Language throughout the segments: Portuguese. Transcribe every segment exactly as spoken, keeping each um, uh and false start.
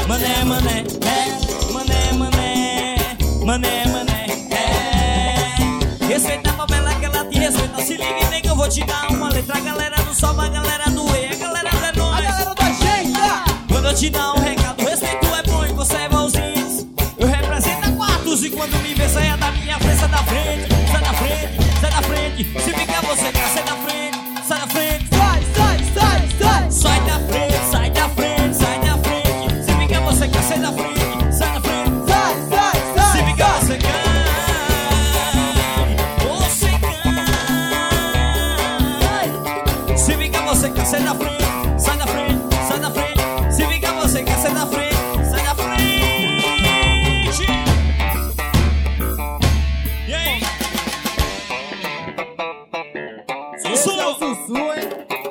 Mané, mané, é. Mané, mané, mané, mané, é. Respeita a favela que ela te respeita. Se liga, nem que eu vou te dar uma letra. A galera do sol, a galera do E, a galera da nós, a galera da gente. Quando eu te dar um recado, respeito é bom e conserva os índios. Eu represento a quartos e quando me vê saia da minha frente. Sai da frente, sai da frente, sai da frente. Se ficar você quer, sai da frente, sai da frente. Sai, sai, sai, sai. Sai da frente, sai da frente, sai da frente. Se ficar você quer, sai da frente, sai da frente. Sai, sai, sai. Se ficar você cai, você cai. Se ficar você quer, sai da frente, sai da frente, sai da frente. Se ficar você quer, sai da frente, sai da frente. E aí? Esse é o Sussu, hein?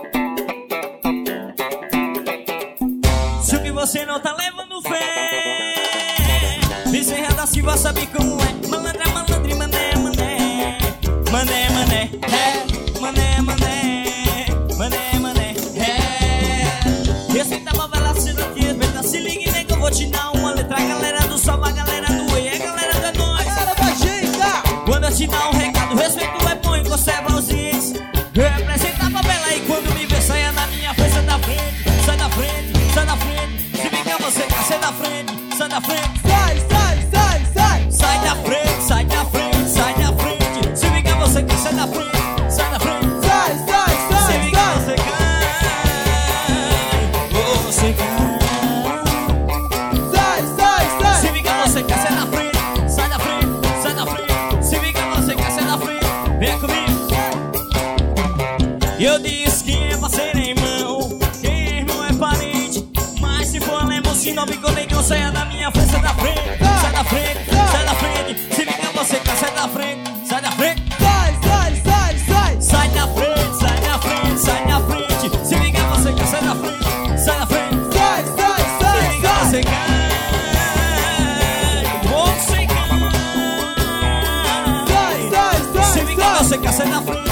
Se o que você não tá levando fé, Bezerra da Silva sabe como é. Malandra, malandre, mané, mané. Mané, mané, é. Mané, mané, mané, mané, é. Respeita a favela, se não te respeita. Se liga, nem que eu vou te dar uma letra. A galera do sol, a galera do E, a galera da nós, A galera da gente. quando eu te dar um recado, respeito é bom e conserva os índios. Representa a favela e quando me vê saia na minha frente. Sai da frente, sai da frente, sai da frente. Se ficar você quer, sai da frente, sai da frente. Sai, sai, sai, sai. Sai da frente, sai da frente, sai da frente. Se ficar você quer, sai da frente, sai da frente. Sai, sai, Se sai, ficar sai. você cai, você cai. Sai, sai, sai. Se ficar você quer, sai da frente, sai da frente, sai da frente. Se ficar você quer, sai da frente. Vem comigo. Eu disse que é parceiro, irmão, que irmão é parente. Mas se for alemão, se não ficou negão, saia da minha frente, sai da frente, sai da frente, sai da frente. Se ficar você quer, sai da frente, sai da frente. Sai, sai, sai, sai. Sai da frente, sai da frente, sai da frente. Se ficar você quer, sai da frente, sai da frente. Sai, sai, Se sai, ficar sai. você cai, você cai. Sai, sai, sai, Se ficar sai. você quer, sai da frente.